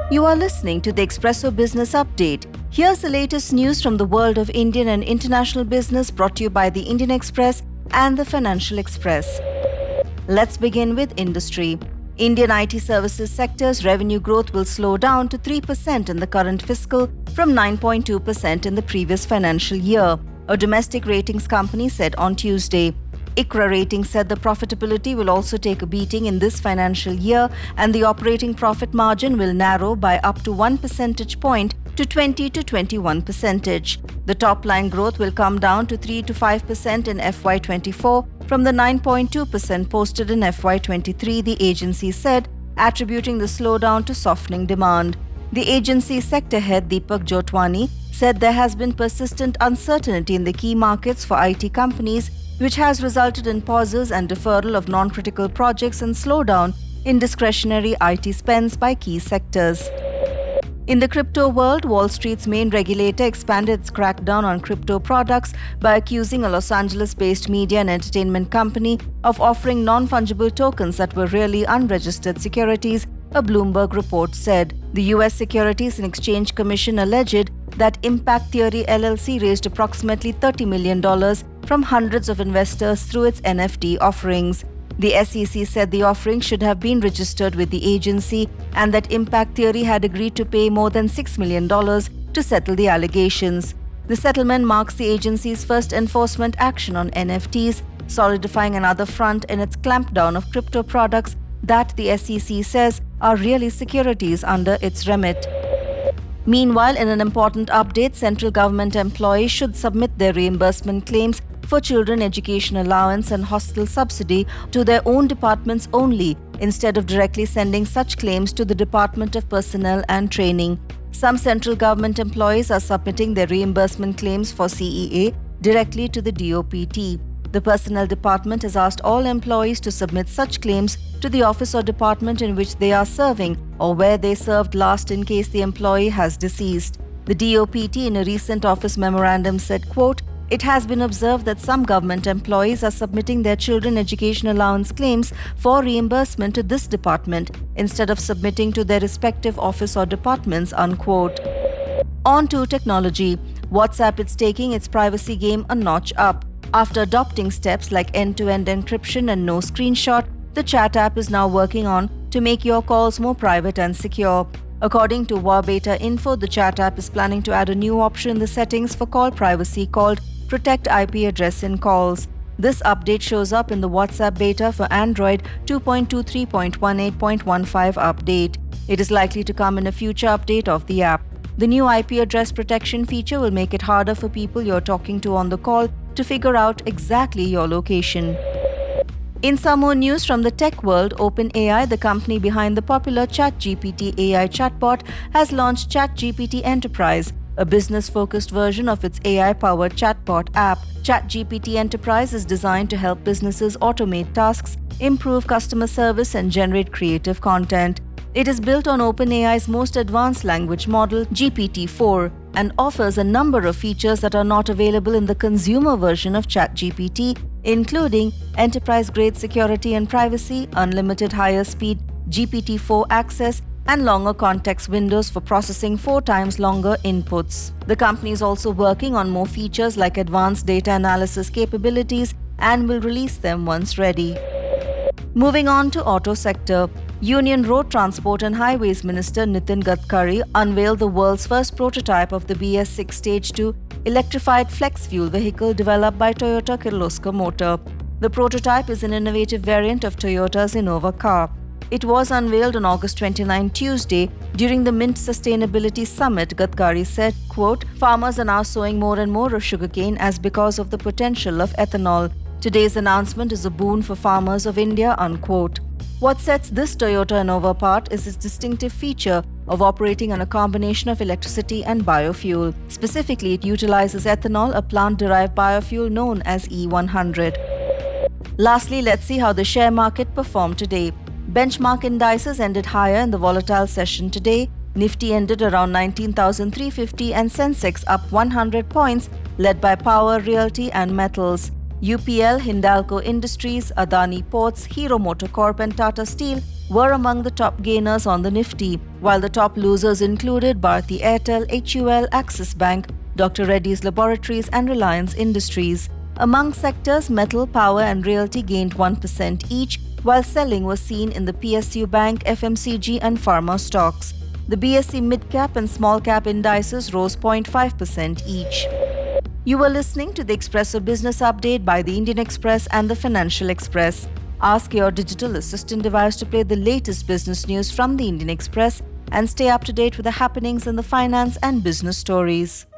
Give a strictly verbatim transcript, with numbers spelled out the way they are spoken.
You are listening to the Expresso Business Update. Here's the latest news from the world of Indian and international business brought to you by the Indian Express and the Financial Express. Let's begin with industry. Indian I T services sector's revenue growth will slow down to three percent in the current fiscal from nine point two percent in the previous financial year, a domestic ratings company said on Tuesday. ICRA Ratings said the profitability will also take a beating in this financial year and the operating profit margin will narrow by up to one percentage point to twenty to twenty-one percentage. The top line growth will come down to three to five percent in F Y twenty-four from the nine point two percent posted in F Y twenty-three, the agency said, attributing the slowdown to softening demand. The agency's sector head Deepak Jotwani said there has been persistent uncertainty in the key markets for I T companies, which has resulted in pauses and deferral of non-critical projects and slowdown in discretionary I T spends by key sectors. In the crypto world, Wall Street's main regulator expanded its crackdown on crypto products by accusing a Los Angeles-based media and entertainment company of offering non-fungible tokens that were really unregistered securities, a Bloomberg report said. The U S Securities and Exchange Commission alleged that Impact Theory L L C raised approximately thirty million dollars from hundreds of investors through its N F T offerings. The S E C said the offering should have been registered with the agency and that Impact Theory had agreed to pay more than six million dollars to settle the allegations. The settlement marks the agency's first enforcement action on N F Ts, solidifying another front in its clampdown of crypto products that the S E C says are really securities under its remit. Meanwhile, in an important update, central government employees should submit their reimbursement claims for children education allowance and hostel subsidy to their own departments only, instead of directly sending such claims to the Department of Personnel and Training. Some central government employees are submitting their reimbursement claims for C E A directly to the D O P T. The Personnel Department has asked all employees to submit such claims to the office or department in which they are serving or where they served last in case the employee has deceased. The D O P T in a recent office memorandum said, quote, "It has been observed that some government employees are submitting their children education allowance claims for reimbursement to this department instead of submitting to their respective office or departments," unquote. On to technology. WhatsApp is taking its privacy game a notch up. After adopting steps like end-to-end encryption and no screenshot, the chat app is now working on to make your calls more private and secure. According to Wabeta Info, the chat app is planning to add a new option in the settings for call privacy called Protect I P Address in Calls. This update shows up in the WhatsApp beta for Android two point two three point eighteen point fifteen update. It is likely to come in a future update of the app. The new I P address protection feature will make it harder for people you're talking to on the call to figure out exactly your location. In some more news from the tech world, OpenAI, the company behind the popular ChatGPT A I chatbot, has launched ChatGPT Enterprise, a business-focused version of its A I-powered chatbot app. ChatGPT Enterprise is designed to help businesses automate tasks, improve customer service, and generate creative content. It is built on OpenAI's most advanced language model, G P T four, and offers a number of features that are not available in the consumer version of ChatGPT, including enterprise-grade security and privacy, unlimited higher-speed G P T four access, and longer context windows for processing four times longer inputs. The company is also working on more features like advanced data analysis capabilities and will release them once ready. Moving on to auto sector. Union Road Transport and Highways Minister Nitin Gadkari unveiled the world's first prototype of the B S six Stage two electrified flex-fuel vehicle developed by Toyota Kirloskar Motor. The prototype is an innovative variant of Toyota's Innova car. It was unveiled on August twenty-ninth, Tuesday, during the Mint Sustainability Summit. Gadkari said, quote, "Farmers are now sowing more and more of sugarcane as because of the potential of ethanol. Today's announcement is a boon for farmers of India," unquote. What sets this Toyota Innova apart is its distinctive feature of operating on a combination of electricity and biofuel. Specifically, it utilizes ethanol, a plant-derived biofuel known as E one hundred. Lastly, let's see how the share market performed today. Benchmark indices ended higher in the volatile session today. Nifty ended around nineteen thousand three hundred fifty and Sensex up one hundred points, led by power, realty and metals. U P L, Hindalco Industries, Adani Ports, Hero MotoCorp and Tata Steel were among the top gainers on the Nifty, while the top losers included Bharti Airtel, H U L, Axis Bank, Doctor Reddy's Laboratories and Reliance Industries. Among sectors, metal, power and realty gained one percent each, while selling was seen in the P S U Bank, F M C G and pharma stocks. The B S E mid-cap and small-cap indices rose zero point five percent each. You were listening to the Expresso Business Update by the Indian Express and the Financial Express. Ask your digital assistant device to play the latest business news from the Indian Express and stay up to date with the happenings in the finance and business stories.